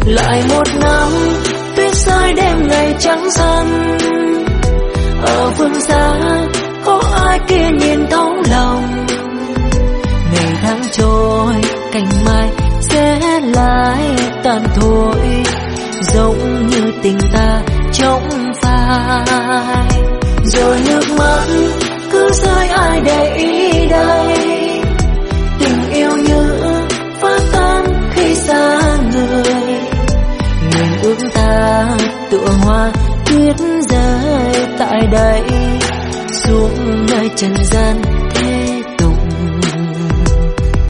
Lại một năm tuyết rơi đêm ngày trắng dần, ở phương xa có ai kia nhìn thấu lòng. Ngày tháng trôi cành mai sẽ lại tàn thôi, giống như tình ta trong phai. Rồi nước mắt cứ rơi ai để ý đây, tình yêu như phá tan khi xa người. Nguyện ước ta tựa hoa tuyết rơi tại đây, xuống nơi trần gian